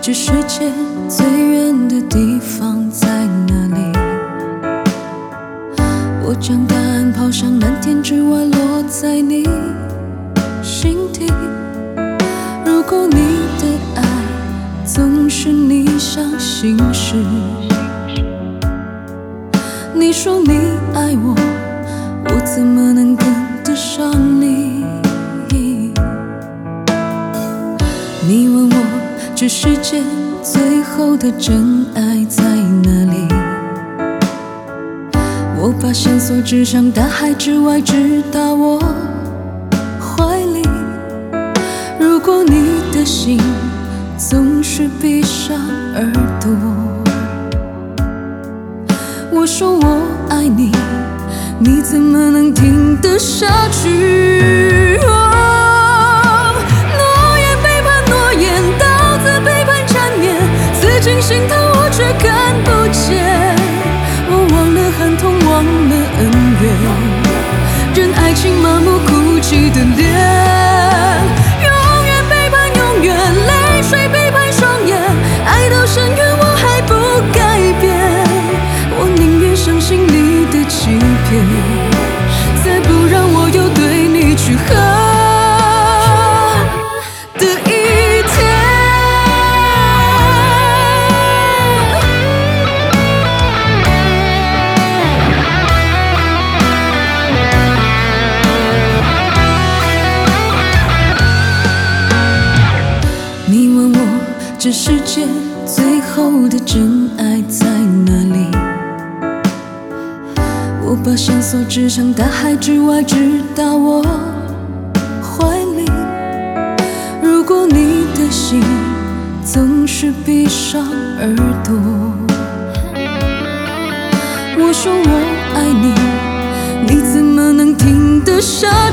这世界最远的地方在哪里？我将答案抛向蓝天之外，落在你心底。如果你的爱总是逆向行驶，你说你爱我，我怎么能跟得上你？你问我这世界最后的真爱在哪里？我把线索指向大海之外，直达我怀里。如果你的心总是闭上耳朵，我说我爱你，你怎么能听得下去？诺言背叛诺言，刀子背叛缠绵，刺进心头我却看不见。我忘了寒痛，忘了恩怨，任爱情麻木哭泣的脸。永远背叛永远，泪水背叛双眼，爱到深渊我还不改变。我宁愿相信你的欺骗，才不让我有对你去恨的一天。你问我这世界最后的真爱在哪里？我把线索指向大海之外，直达我怀里。如果你的心总是闭上耳朵，我说我爱你，你怎么能听得下